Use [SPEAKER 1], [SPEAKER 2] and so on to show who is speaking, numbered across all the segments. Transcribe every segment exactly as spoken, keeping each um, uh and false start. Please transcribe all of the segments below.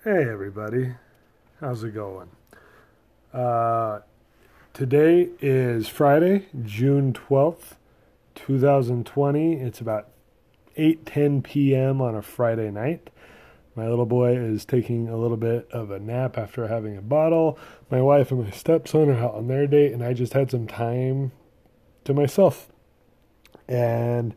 [SPEAKER 1] Hey everybody, how's it going? Uh, Today is Friday, June twelfth, twenty twenty. It's about eight ten p m on a Friday night. My little boy is taking a little bit of a nap after having a bottle. My wife and my stepson are out on their date, and I just had some time to myself. And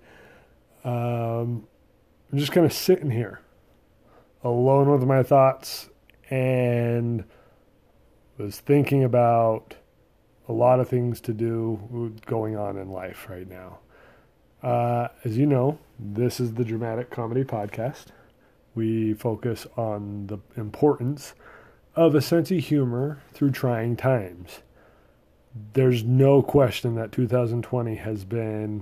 [SPEAKER 1] um, I'm just kind of sitting here, alone with my thoughts, and was thinking about a lot of things to do going on in life right now. Uh, as you know, this is the Dramatic Comedy Podcast. We focus on the importance of a sense of humor through trying times. There's no question that two thousand twenty has been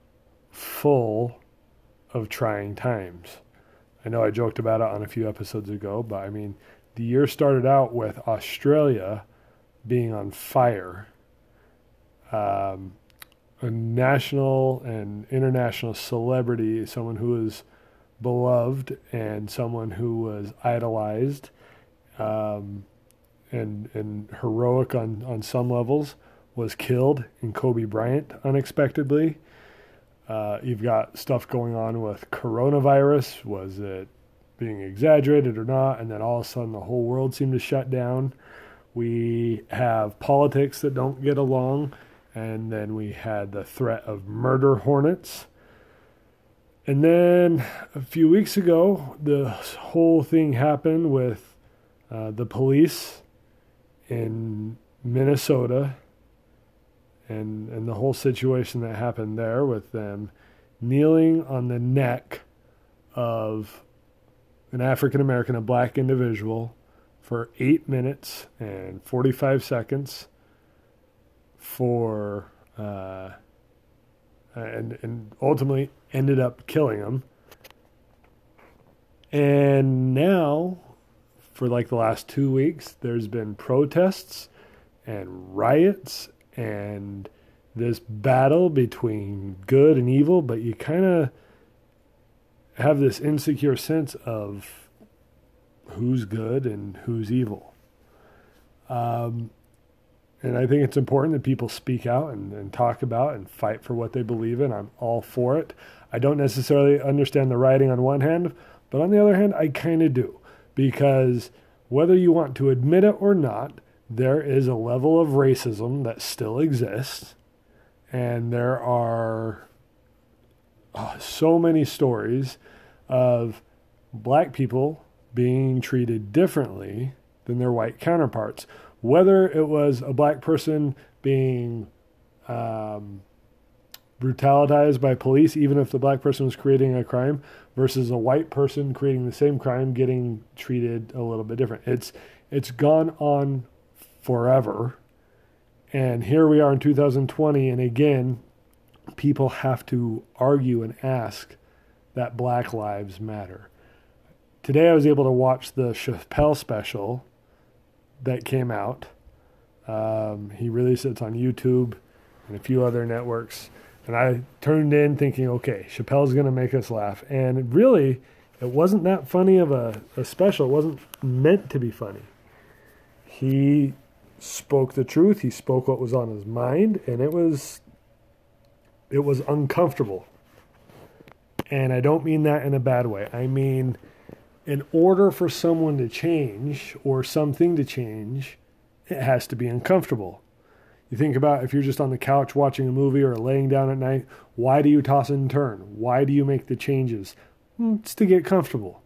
[SPEAKER 1] full of trying times. I know I joked about it on a few episodes ago, but I mean, the year started out with Australia being on fire. Um, a national and international celebrity, someone who was beloved and someone who was idolized um, and and heroic on, on some levels, was killed in Kobe Bryant unexpectedly. Uh, you've got stuff going on with coronavirus. Was it being exaggerated or not? And then all of a sudden the whole world seemed to shut down. We have politics that don't get along. And then we had the threat of murder hornets. And then a few weeks ago, the whole thing happened with uh, the police in Minnesota and, and the whole situation that happened there with them kneeling on the neck of an African American, a black individual, for eight minutes and forty-five seconds for, uh, and, and ultimately ended up killing him. And now, for like the last two weeks, there's been protests and riots and this battle between good and evil, but you kind of have this insecure sense of who's good and who's evil. Um, and I think it's important that people speak out and, and talk about and fight for what they believe in. I'm all for it. I don't necessarily understand the writing on one hand, but on the other hand, I kind of do. Because whether you want to admit it or not, there is a level of racism that still exists. And there are oh, so many stories of black people being treated differently than their white counterparts. Whether it was a black person being um, brutalized by police, even if the black person was creating a crime, versus a white person creating the same crime getting treated a little bit different. It's it's gone on forever. And here we are in two thousand twenty, and again, people have to argue and ask that Black Lives Matter. Today I was able to watch the Chappelle special that came out. Um, he released it, it's on YouTube and a few other networks. And I turned in thinking, okay, Chappelle's going to make us laugh. And really, it wasn't that funny of a, a special. It wasn't meant to be funny. He spoke the truth. He spoke what was on his mind, and it was it was uncomfortable. And I don't mean that in a bad way. I mean, in order for someone to change or something to change, it has to be uncomfortable. You think about if you're just on the couch watching a movie or laying down at night, why do you toss and turn? Why do you make the changes? It's to get comfortable.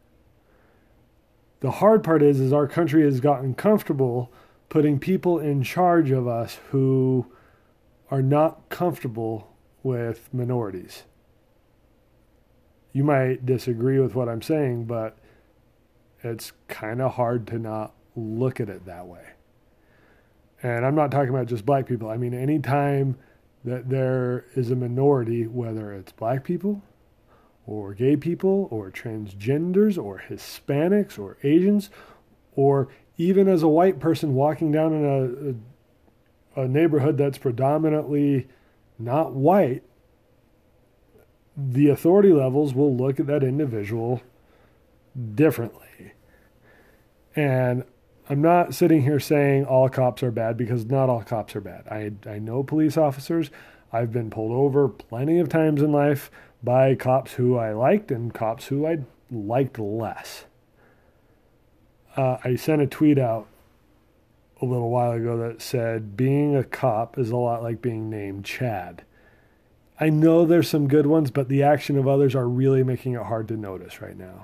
[SPEAKER 1] The hard part is, is our country has gotten comfortable putting people in charge of us who are not comfortable with minorities. You might disagree with what I'm saying, but it's kind of hard to not look at it that way. And I'm not talking about just black people. I mean, anytime that there is a minority, whether it's black people or gay people or transgenders or Hispanics or Asians, or even as a white person walking down in a, a, a neighborhood that's predominantly not white, the authority levels will look at that individual differently. And I'm not sitting here saying all cops are bad, because not all cops are bad. I I know police officers. I've been pulled over plenty of times in life by cops who I liked and cops who I liked less. Uh, I sent a tweet out a little while ago that said, being a cop is a lot like being named Chad. I know there's some good ones, but the action of others are really making it hard to notice right now.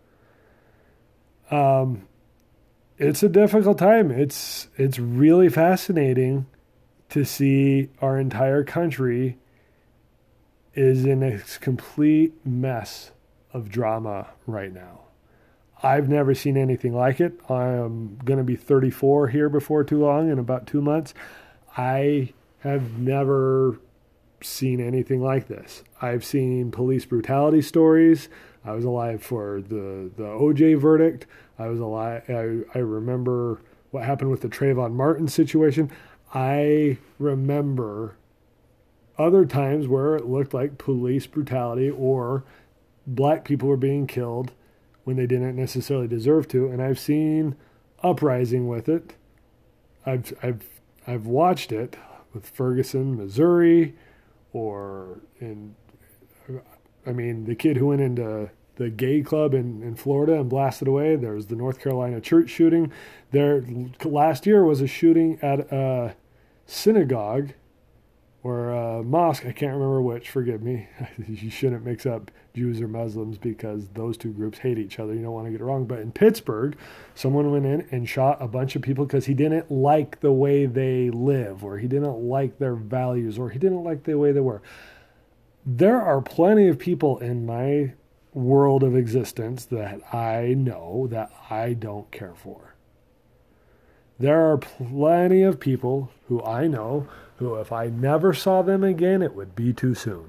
[SPEAKER 1] Um, it's a difficult time. It's it's really fascinating to see our entire country is in a complete mess of drama right now. I've never seen anything like it. I'm going to be thirty-four here before too long, in about two months. I have never seen anything like this. I've seen police brutality stories. I was alive for the, the O J verdict. I was alive. I, I remember what happened with the Trayvon Martin situation. I remember other times where it looked like police brutality or black people were being killed when they didn't necessarily deserve to, and I've seen uprising with it. I've I've I've watched it with Ferguson, Missouri, or in, I mean, the kid who went into the gay club in, in Florida and blasted away. There's the North Carolina church shooting. There last year was a shooting at a synagogue or a mosque. I can't remember which. Forgive me. You shouldn't mix up Jews or Muslims because those two groups hate each other. You don't want to get it wrong. But in Pittsburgh, someone went in and shot a bunch of people because he didn't like the way they live, or he didn't like their values, or he didn't like the way they were. There are plenty of people in my world of existence that I know that I don't care for. There are plenty of people who I know who, if I never saw them again, it would be too soon.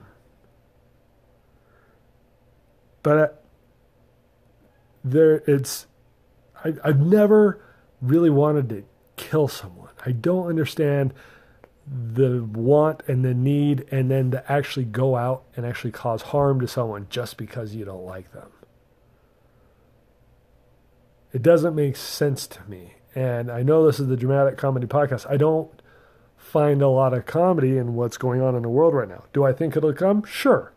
[SPEAKER 1] But there, it's, I, I've never really wanted to kill someone. I don't understand the want and the need, and then to actually go out and actually cause harm to someone just because you don't like them. It doesn't make sense to me. And I know this is the Dramatic Comedy Podcast. I don't find a lot of comedy in what's going on in the world right now. Do I think it'll come? Sure.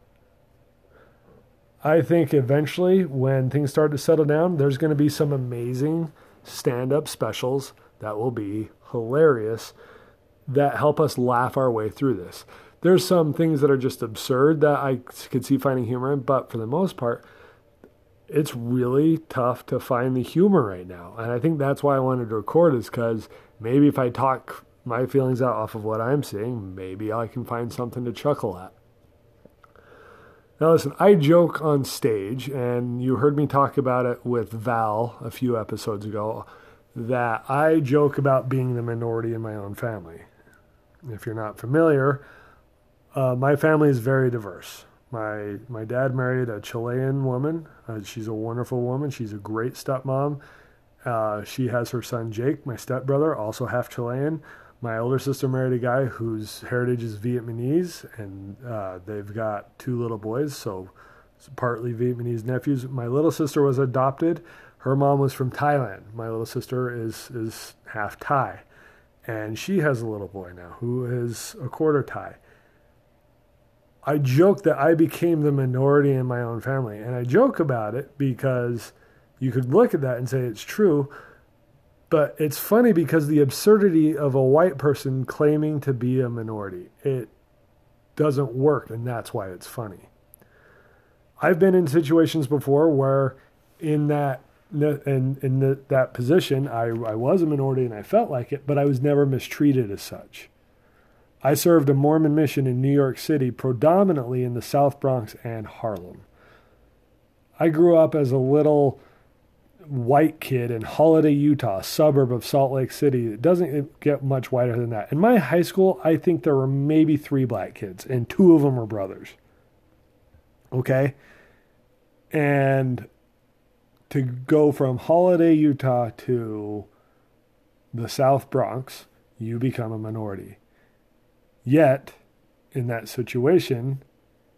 [SPEAKER 1] I think eventually, when things start to settle down, there's going to be some amazing stand-up specials that will be hilarious, that help us laugh our way through this. There's some things that are just absurd that I could see finding humor in, but for the most part, it's really tough to find the humor right now. And I think that's why I wanted to record, is because maybe if I talk my feelings out off of what I'm seeing, maybe I can find something to chuckle at. Now listen, I joke on stage, and you heard me talk about it with Val a few episodes ago, that I joke about being the minority in my own family. If you're not familiar, uh, my family is very diverse. My my dad married a Chilean woman. Uh, she's a wonderful woman. She's a great stepmom. Uh, she has her son Jake, my stepbrother, also half Chilean. My older sister married a guy whose heritage is Vietnamese, and uh, they've got two little boys, so partly Vietnamese nephews. My little sister was adopted. Her mom was from Thailand. My little sister is is half Thai. And she has a little boy now who is a quarter Thai. I joke that I became the minority in my own family. And I joke about it because you could look at that and say it's true. But it's funny because the absurdity of a white person claiming to be a minority, it doesn't work. And that's why it's funny. I've been in situations before where in that in, in the, that position, I, I was a minority and I felt like it, but I was never mistreated as such. I served a Mormon mission in New York City, predominantly in the South Bronx and Harlem. I grew up as a little white kid in Holiday, Utah, a suburb of Salt Lake City. It doesn't get much whiter than that. In my high school, I think there were maybe three black kids, and two of them were brothers. Okay? And to go from Holiday, Utah to the South Bronx, you become a minority. Yet, in that situation,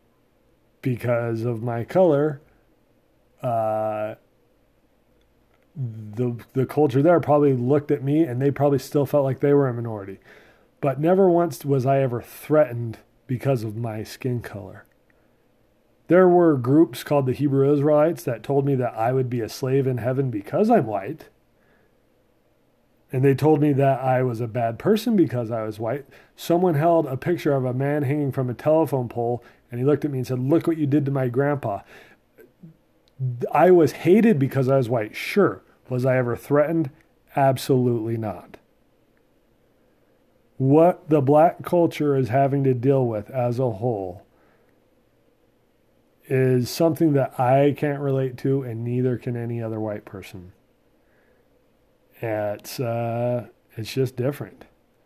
[SPEAKER 1] because of my color, uh, the the culture there probably looked at me and they probably still felt like they were a minority. But never once was I ever threatened because of my skin color. There were groups called the Hebrew Israelites that told me that I would be a slave in heaven because I'm white. And they told me that I was a bad person because I was white. Someone held a picture of a man hanging from a telephone pole, and he looked at me and said, "Look what you did to my grandpa." I was hated because I was white. Sure. Was I ever threatened? Absolutely not. What the black culture is having to deal with as a whole is something that I can't relate to, and neither can any other white person. It's, uh, it's just different.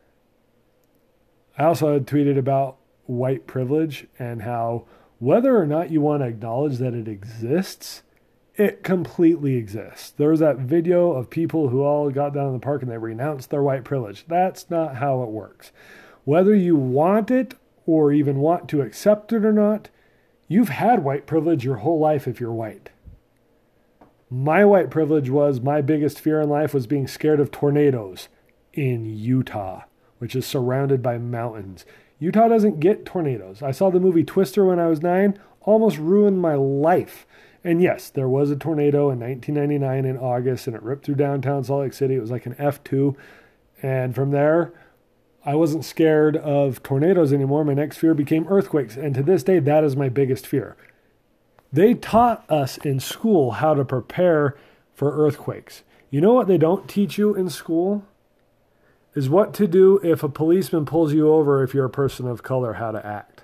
[SPEAKER 1] I also had tweeted about white privilege and how whether or not you want to acknowledge that it exists, it completely exists. There was that video of people who all got down in the park and they renounced their white privilege. That's not how it works. Whether you want it or even want to accept it or not, you've had white privilege your whole life if you're white. My white privilege was my biggest fear in life was being scared of tornadoes in Utah, which is surrounded by mountains. Utah doesn't get tornadoes. I saw the movie Twister when I was nine, almost ruined my life. And yes, there was a tornado in nineteen ninety-nine in August, and it ripped through downtown Salt Lake City. It was like an F two. And from there, I wasn't scared of tornadoes anymore. My next fear became earthquakes. And to this day, that is my biggest fear. They taught us in school how to prepare for earthquakes. You know what they don't teach you in school? Is what to do if a policeman pulls you over if you're a person of color, how to act.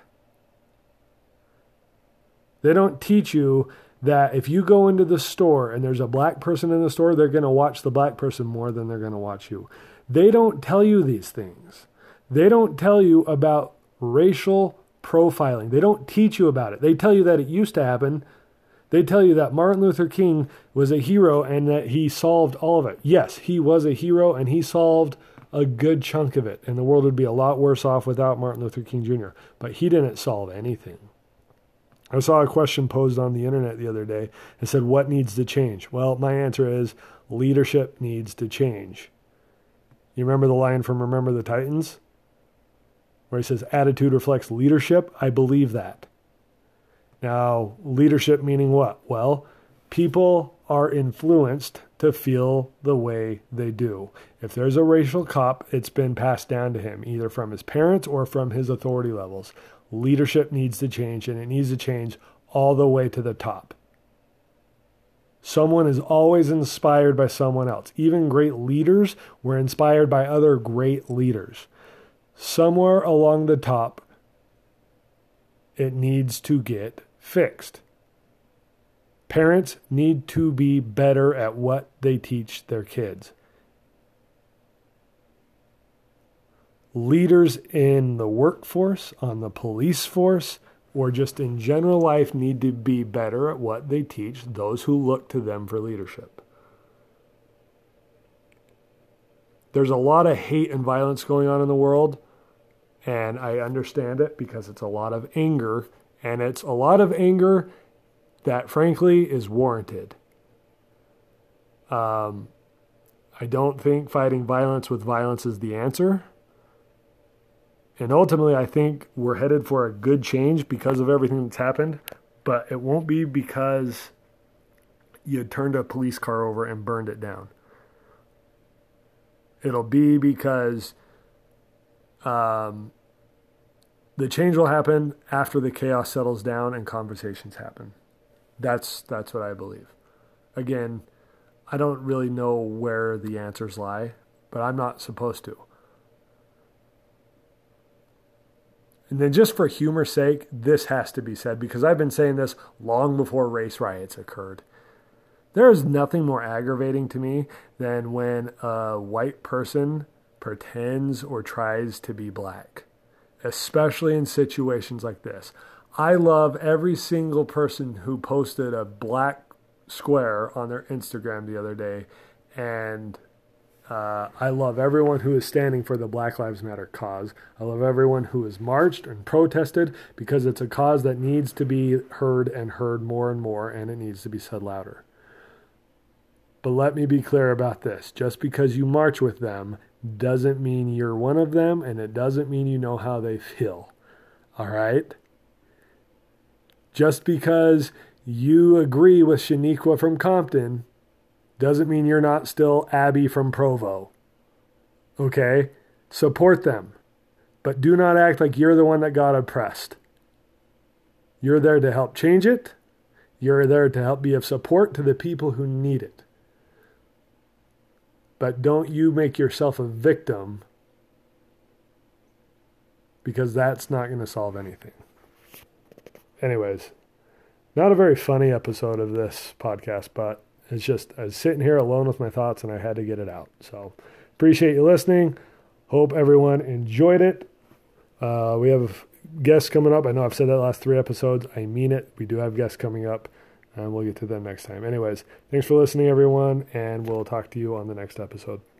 [SPEAKER 1] They don't teach you that if you go into the store and there's a black person in the store, they're going to watch the black person more than they're going to watch you. They don't tell you these things. They don't tell you about racial profiling. They don't teach you about it. They tell you that it used to happen. They tell you that Martin Luther King was a hero and that he solved all of it. Yes, he was a hero and he solved a good chunk of it. And the world would be a lot worse off without Martin Luther King Junior But he didn't solve anything. I saw a question posed on the internet the other day and said, what needs to change? Well, my answer is leadership needs to change. You remember the line from Remember the Titans? Where he says, attitude reflects leadership. I believe that. Now, leadership meaning what? Well, people are influenced to feel the way they do. If there's a racial cop, it's been passed down to him, either from his parents or from his authority levels. Leadership needs to change, and it needs to change all the way to the top. Someone is always inspired by someone else. Even great leaders were inspired by other great leaders. Somewhere along the top, it needs to get fixed. Parents need to be better at what they teach their kids. Leaders in the workforce, on the police force, or just in general life need to be better at what they teach those who look to them for leadership. There's a lot of hate and violence going on in the world, and I understand it because it's a lot of anger, and it's a lot of anger that, frankly, is warranted. Um, I don't think fighting violence with violence is the answer. And ultimately, I think we're headed for a good change because of everything that's happened, but it won't be because you turned a police car over and burned it down. It'll be because um, the change will happen after the chaos settles down and conversations happen. That's that's what I believe. Again, I don't really know where the answers lie, but I'm not supposed to. And then just for humor's sake, this has to be said because I've been saying this long before race riots occurred. There is nothing more aggravating to me than when a white person pretends or tries to be black, especially in situations like this. I love every single person who posted a black square on their Instagram the other day, and uh, I love everyone who is standing for the Black Lives Matter cause. I love everyone who has marched and protested because it's a cause that needs to be heard and heard more and more, and it needs to be said louder. But let me be clear about this. Just because you march with them doesn't mean you're one of them, and it doesn't mean you know how they feel. All right? Just because you agree with Shaniqua from Compton doesn't mean you're not still Abby from Provo. Okay? Support them. But do not act like you're the one that got oppressed. You're there to help change it. You're there to help be of support to the people who need it. But don't you make yourself a victim, because that's not going to solve anything. Anyways, not a very funny episode of this podcast, but it's just, I was sitting here alone with my thoughts and I had to get it out. So appreciate you listening. Hope everyone enjoyed it. Uh, we have guests coming up. I know I've said that last three episodes. I mean it. We do have guests coming up, and we'll get to them next time. Anyways, thanks for listening, everyone, and we'll talk to you on the next episode.